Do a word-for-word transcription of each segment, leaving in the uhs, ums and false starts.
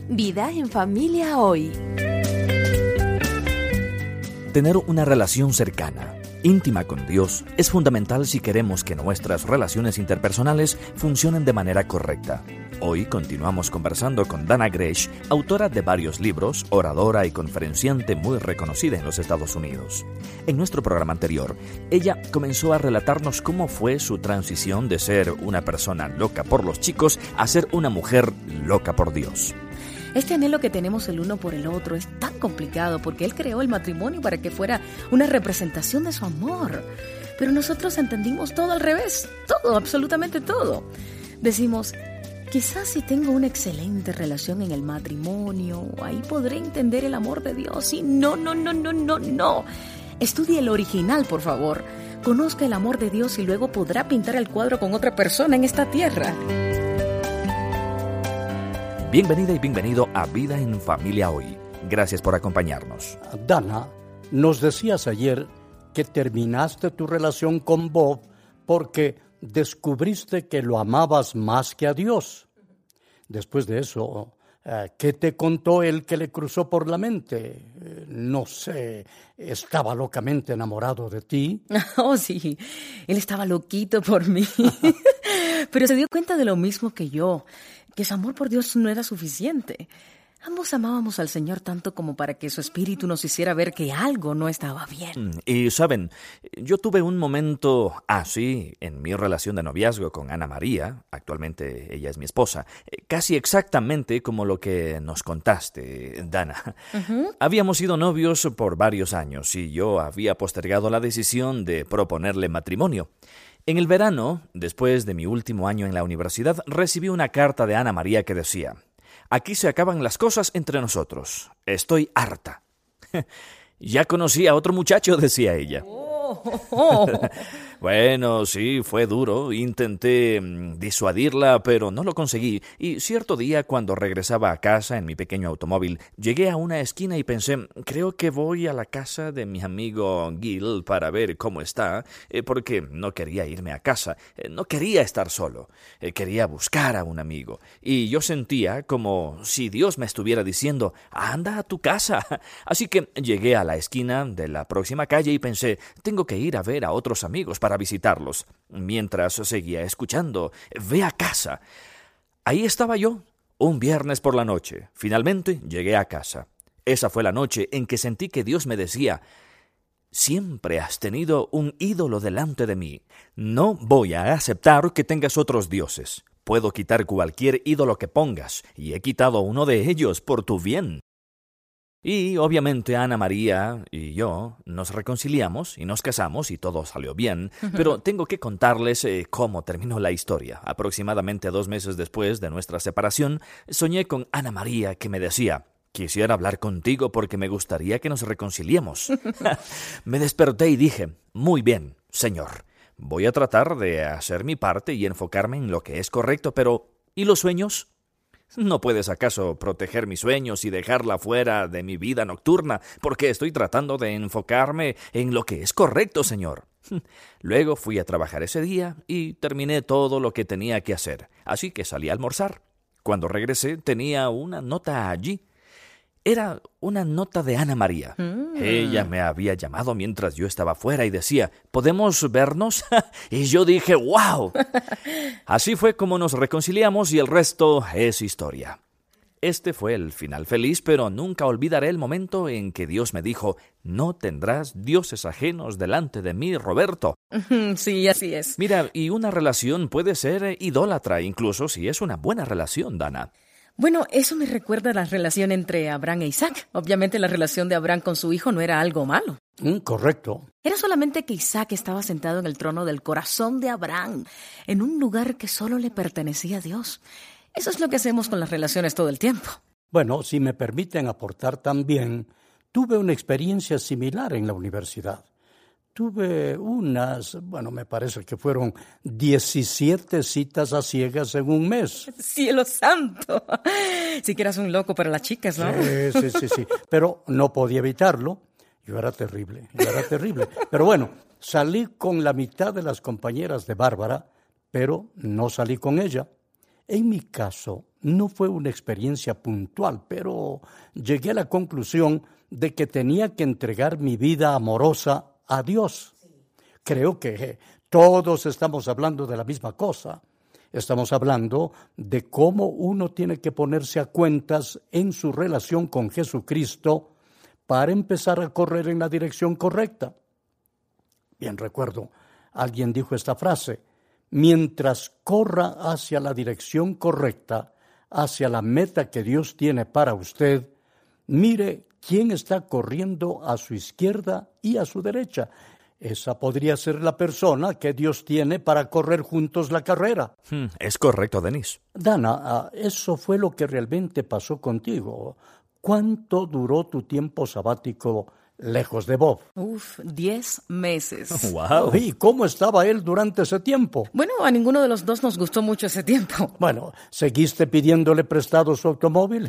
Vida en Familia Hoy. Tener una relación cercana, íntima con Dios, es fundamental si queremos que nuestras relaciones interpersonales funcionen de manera correcta. Hoy continuamos conversando con Dana Gresh, autora de varios libros, oradora y conferenciante muy reconocida en los Estados Unidos. En nuestro programa anterior, ella comenzó a relatarnos cómo fue su transición de ser una persona loca por los chicos a ser una mujer loca por Dios. Este anhelo que tenemos el uno por el otro es tan complicado porque Él creó el matrimonio para que fuera una representación de su amor. Pero nosotros entendimos todo al revés, todo, absolutamente todo. Decimos, quizás si tengo una excelente relación en el matrimonio, ahí podré entender el amor de Dios. Y no, no, no, no, no, no. Estudie el original, por favor. Conozca el amor de Dios y luego podrá pintar el cuadro con otra persona en esta tierra. Bienvenida y bienvenido a Vida en Familia Hoy. Gracias por acompañarnos. Dana, nos decías ayer que terminaste tu relación con Bob porque descubriste que lo amabas más que a Dios. Después de eso, ¿qué te contó él que le cruzó por la mente? No sé, ¿estaba locamente enamorado de ti? Oh, sí, él estaba loquito por mí. Pero se dio cuenta de lo mismo que yo, que su amor por Dios no era suficiente. Ambos amábamos al Señor tanto como para que su espíritu nos hiciera ver que algo no estaba bien. Y saben, yo tuve un momento así en mi relación de noviazgo con Ana María, actualmente ella es mi esposa, casi exactamente como lo que nos contaste, Dana. Uh-huh. Habíamos sido novios por varios años y yo había postergado la decisión de proponerle matrimonio. En el verano, después de mi último año en la universidad, recibí una carta de Ana María que decía: «Aquí se acaban las cosas entre nosotros. Estoy harta». «Ya conocí a otro muchacho», decía ella. Oh, oh. Bueno, sí, fue duro. Intenté disuadirla, pero no lo conseguí. Y cierto día, cuando regresaba a casa en mi pequeño automóvil, llegué a una esquina y pensé, creo que voy a la casa de mi amigo Gil para ver cómo está, eh, porque no quería irme a casa. Eh, no quería estar solo. Eh, quería buscar a un amigo. Y yo sentía como si Dios me estuviera diciendo, anda a tu casa. Así que llegué a la esquina de la próxima calle y pensé, tengo que ir a ver a otros amigos para visitarlos, mientras seguía escuchando, ve a casa. Ahí estaba yo, un viernes por la noche. Finalmente llegué a casa. Esa fue la noche en que sentí que Dios me decía, siempre has tenido un ídolo delante de mí. No voy a aceptar que tengas otros dioses. Puedo quitar cualquier ídolo que pongas, y he quitado uno de ellos por tu bien. Y obviamente Ana María y yo nos reconciliamos y nos casamos y todo salió bien, pero tengo que contarles eh, cómo terminó la historia. Aproximadamente dos meses después de nuestra separación, soñé con Ana María que me decía, quisiera hablar contigo porque me gustaría que nos reconciliemos. Me desperté y dije, muy bien, Señor, voy a tratar de hacer mi parte y enfocarme en lo que es correcto, pero ¿y los sueños? ¿No puedes acaso proteger mis sueños y dejarla fuera de mi vida nocturna? Porque estoy tratando de enfocarme en lo que es correcto, Señor. Luego fui a trabajar ese día y terminé todo lo que tenía que hacer. Así que salí a almorzar. Cuando regresé tenía una nota allí. Era una nota de Ana María. Mm. Ella me había llamado mientras yo estaba fuera y decía, ¿podemos vernos? Y yo dije, ¡wow! Así fue como nos reconciliamos y el resto es historia. Este fue el final feliz, pero nunca olvidaré el momento en que Dios me dijo, no tendrás dioses ajenos delante de mí, Roberto. Sí, así es. Mira, y una relación puede ser idólatra, incluso si es una buena relación, Dana. Bueno, eso me recuerda a la relación entre Abraham e Isaac. Obviamente la relación de Abraham con su hijo no era algo malo. Mm, correcto. Era solamente que Isaac estaba sentado en el trono del corazón de Abraham, en un lugar que solo le pertenecía a Dios. Eso es lo que hacemos con las relaciones todo el tiempo. Bueno, si me permiten aportar también, tuve una experiencia similar en la universidad. Tuve unas, bueno, me parece que fueron diecisiete citas a ciegas en un mes. ¡Cielo santo! Sí que eras un loco para las chicas, ¿no? Sí, sí, sí, sí. Pero no podía evitarlo. Yo era terrible, yo era terrible. Pero bueno, salí con la mitad de las compañeras de Bárbara, pero no salí con ella. En mi caso, no fue una experiencia puntual, pero llegué a la conclusión de que tenía que entregar mi vida amorosa a Dios. Creo que todos estamos hablando de la misma cosa. Estamos hablando de cómo uno tiene que ponerse a cuentas en su relación con Jesucristo para empezar a correr en la dirección correcta. Bien recuerdo, alguien dijo esta frase: mientras corra hacia la dirección correcta, hacia la meta que Dios tiene para usted, mire quién está corriendo a su izquierda y a su derecha. Esa podría ser la persona que Dios tiene para correr juntos la carrera. Hmm, es correcto, Denis. Dana, eso fue lo que realmente pasó contigo. ¿Cuánto duró tu tiempo sabático lejos de Bob? Uf, diez meses. ¡Wow! ¿Y cómo estaba él durante ese tiempo? Bueno, a ninguno de los dos nos gustó mucho ese tiempo. Bueno, ¿seguiste pidiéndole prestado su automóvil?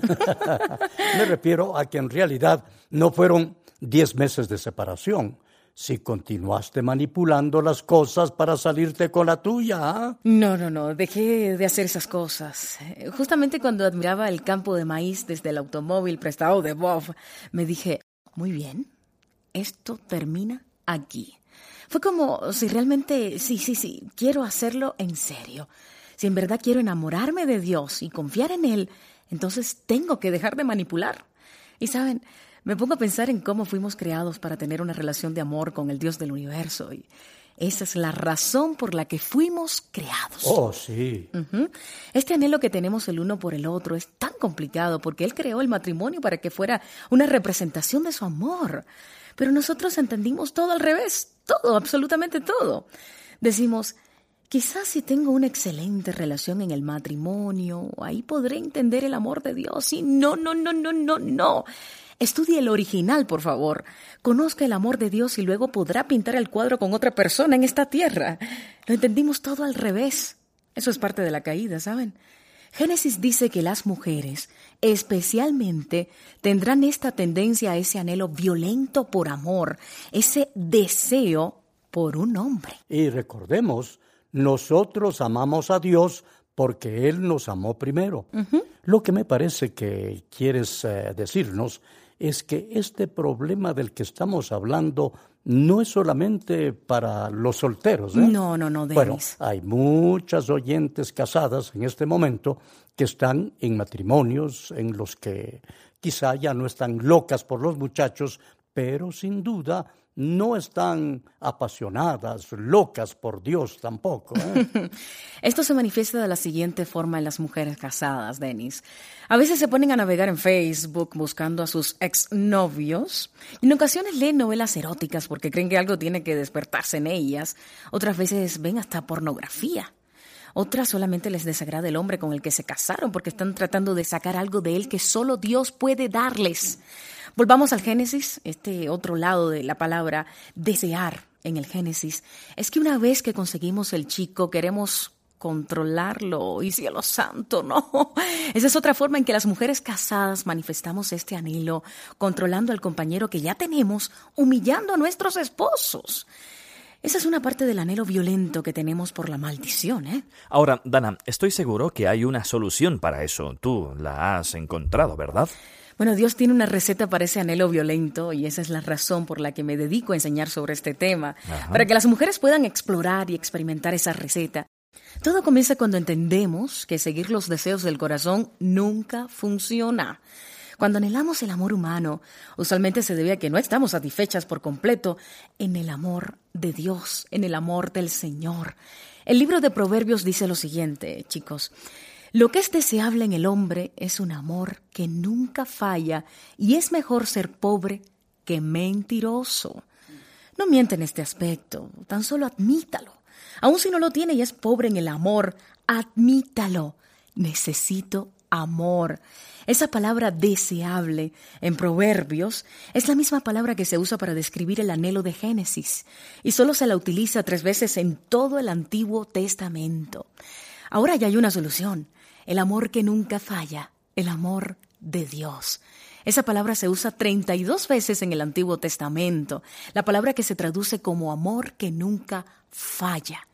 Me refiero a que en realidad no fueron diez meses de separación. Si continuaste manipulando las cosas para salirte con la tuya, ¿eh? No, no, no, dejé de hacer esas cosas. Justamente cuando admiraba el campo de maíz desde el automóvil prestado de Bob, me dije, muy bien, esto termina aquí. Fue como si realmente, sí, sí, sí, quiero hacerlo en serio. Si en verdad quiero enamorarme de Dios y confiar en Él, entonces tengo que dejar de manipular. Y saben, me pongo a pensar en cómo fuimos creados para tener una relación de amor con el Dios del universo. Y esa es la razón por la que fuimos creados. Oh, sí. Uh-huh. Este anhelo que tenemos el uno por el otro es tan complicado porque Él creó el matrimonio para que fuera una representación de su amor. Pero nosotros entendimos todo al revés. Todo, absolutamente todo. Decimos, quizás si tengo una excelente relación en el matrimonio, ahí podré entender el amor de Dios. Y no, no, no, no, no, no. Estudie el original, por favor. Conozca el amor de Dios y luego podrá pintar el cuadro con otra persona en esta tierra. Lo entendimos todo al revés. Eso es parte de la caída, ¿saben? Génesis dice que las mujeres, especialmente, tendrán esta tendencia a ese anhelo violento por amor, ese deseo por un hombre. Y recordemos, nosotros amamos a Dios porque Él nos amó primero. Uh-huh. Lo que me parece que quieres eh, decirnos es que este problema del que estamos hablando no es solamente para los solteros, ¿eh? No, no, no, Denis. Bueno, hay muchas oyentes casadas en este momento que están en matrimonios en los que quizá ya no están locas por los muchachos, pero sin duda no están apasionadas, locas por Dios tampoco, ¿eh? Esto se manifiesta de la siguiente forma en las mujeres casadas, Denis. A veces se ponen a navegar en Facebook buscando a sus exnovios. En ocasiones leen novelas eróticas porque creen que algo tiene que despertarse en ellas. Otras veces ven hasta pornografía. Otras solamente les desagrada el hombre con el que se casaron porque están tratando de sacar algo de él que solo Dios puede darles. Volvamos al Génesis, este otro lado de la palabra desear en el Génesis. Es que una vez que conseguimos el chico, queremos controlarlo, y cielo santo, no. Esa es otra forma en que las mujeres casadas manifestamos este anhelo, controlando al compañero que ya tenemos, humillando a nuestros esposos. Esa es una parte del anhelo violento que tenemos por la maldición, ¿eh? Ahora, Dana, estoy seguro que hay una solución para eso. Tú la has encontrado, ¿verdad? Bueno, Dios tiene una receta para ese anhelo violento y esa es la razón por la que me dedico a enseñar sobre este tema. Ajá. Para que las mujeres puedan explorar y experimentar esa receta. Todo comienza cuando entendemos que seguir los deseos del corazón nunca funciona. Cuando anhelamos el amor humano, usualmente se debe a que no estamos satisfechas por completo en el amor de Dios, en el amor del Señor. El libro de Proverbios dice lo siguiente, chicos. Lo que es deseable en el hombre es un amor que nunca falla y es mejor ser pobre que mentiroso. No miente en este aspecto, tan solo admítalo. Aun si no lo tiene y es pobre en el amor, admítalo. Necesito amor. Esa palabra deseable en Proverbios es la misma palabra que se usa para describir el anhelo de Génesis y solo se la utiliza tres veces en todo el Antiguo Testamento. Ahora ya hay una solución. El amor que nunca falla, el amor de Dios. Esa palabra se usa treinta y dos veces en el Antiguo Testamento, la palabra que se traduce como amor que nunca falla.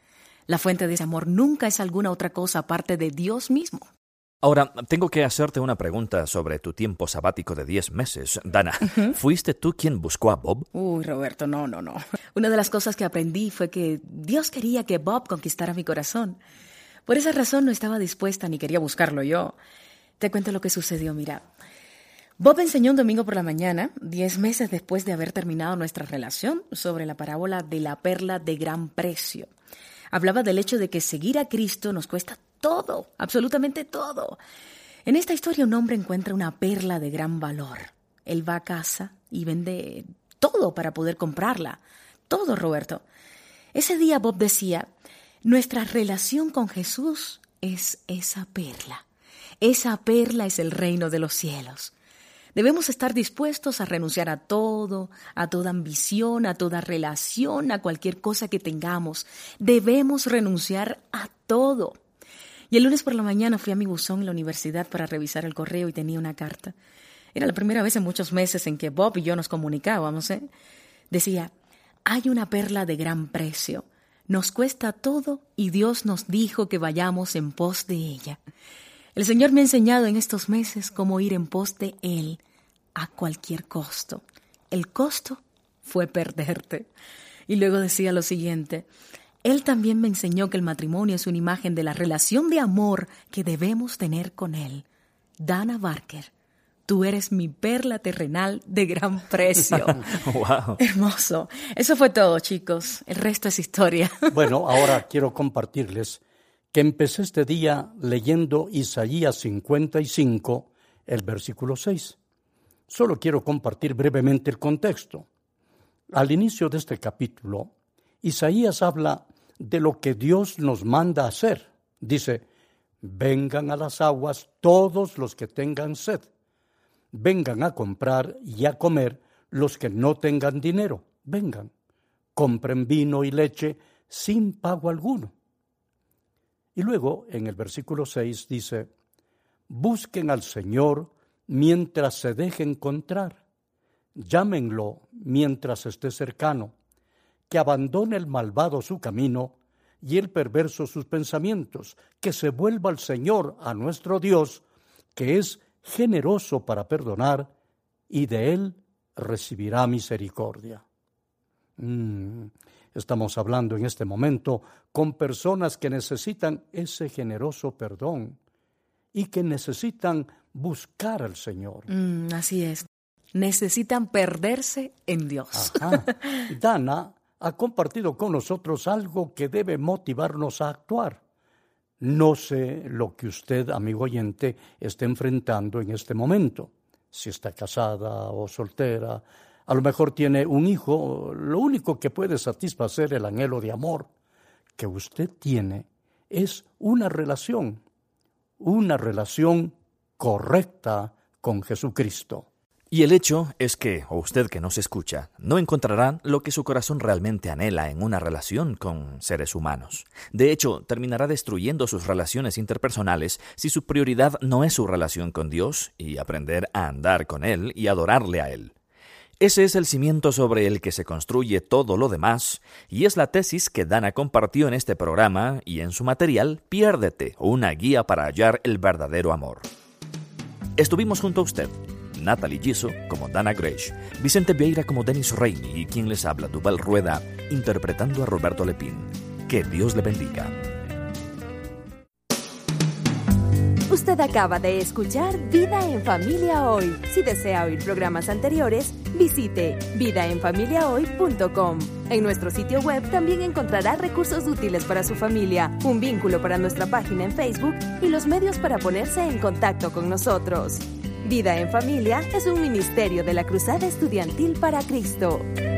La fuente de ese amor nunca es alguna otra cosa aparte de Dios mismo. Ahora, tengo que hacerte una pregunta sobre tu tiempo sabático de diez meses. Dana, uh-huh. ¿fuiste tú quien buscó a Bob? Uy, Roberto, no, no, no. Una de las cosas que aprendí fue que Dios quería que Bob conquistara mi corazón. Por esa razón no estaba dispuesta ni quería buscarlo yo. Te cuento lo que sucedió, mira. Bob enseñó un domingo por la mañana, diez meses después de haber terminado nuestra relación, sobre la parábola de la perla de gran precio. Hablaba del hecho de que seguir a Cristo nos cuesta todo, absolutamente todo. En esta historia un hombre encuentra una perla de gran valor. Él va a casa y vende todo para poder comprarla. Todo, Roberto. Ese día Bob decía, nuestra relación con Jesús es esa perla. Esa perla es el reino de los cielos. Debemos estar dispuestos a renunciar a todo, a toda ambición, a toda relación, a cualquier cosa que tengamos. Debemos renunciar a todo. Y el lunes por la mañana fui a mi buzón en la universidad para revisar el correo y tenía una carta. Era la primera vez en muchos meses en que Bob y yo nos comunicábamos, ¿eh? Decía, hay una perla de gran precio. Nos cuesta todo y Dios nos dijo que vayamos en pos de ella. El Señor me ha enseñado en estos meses cómo ir en pos de Él a cualquier costo. El costo fue perderte. Y luego decía lo siguiente, Él también me enseñó que el matrimonio es una imagen de la relación de amor que debemos tener con Él. Dana Barker, tú eres mi perla terrenal de gran precio. Wow. Hermoso. Eso fue todo, chicos. El resto es historia. Bueno, ahora quiero compartirles que empecé este día leyendo Isaías cincuenta y cinco, el versículo seis. Solo quiero compartir brevemente el contexto. Al inicio de este capítulo, Isaías habla de lo que Dios nos manda hacer. Dice, vengan a las aguas todos los que tengan sed. Vengan a comprar y a comer los que no tengan dinero. Vengan, compren vino y leche sin pago alguno. Y luego, en el versículo seis dice, busquen al Señor mientras se deje encontrar. Llámenlo mientras esté cercano. Que abandone el malvado su camino y el perverso sus pensamientos. Que se vuelva al Señor, a nuestro Dios, que es generoso para perdonar, y de Él recibirá misericordia. Mm, estamos hablando en este momento con personas que necesitan ese generoso perdón y que necesitan buscar al Señor. Mm, así es. Necesitan perderse en Dios. Ajá. Dana ha compartido con nosotros algo que debe motivarnos a actuar. No sé lo que usted, amigo oyente, esté enfrentando en este momento. Si está casada o soltera, a lo mejor tiene un hijo. Lo único que puede satisfacer el anhelo de amor que usted tiene es una relación, una relación correcta con Jesucristo. Y el hecho es que, o usted que nos escucha, no encontrará lo que su corazón realmente anhela en una relación con seres humanos. De hecho, terminará destruyendo sus relaciones interpersonales si su prioridad no es su relación con Dios y aprender a andar con Él y adorarle a Él. Ese es el cimiento sobre el que se construye todo lo demás, y es la tesis que Dana compartió en este programa y en su material Piérdete, una guía para hallar el verdadero amor. Estuvimos junto a usted, Natalie Giso como Dana Gresh, Vicente Vieira como Dennis Rainey y quien les habla, Duval Rueda, interpretando a Roberto Lepín. Que Dios le bendiga. Usted acaba de escuchar Vida en Familia Hoy. Si desea oír programas anteriores, visite vida en familia hoy punto com. En nuestro sitio web también encontrará recursos útiles para su familia, un vínculo para nuestra página en Facebook y los medios para ponerse en contacto con nosotros. Vida en Familia es un ministerio de la Cruzada Estudiantil para Cristo.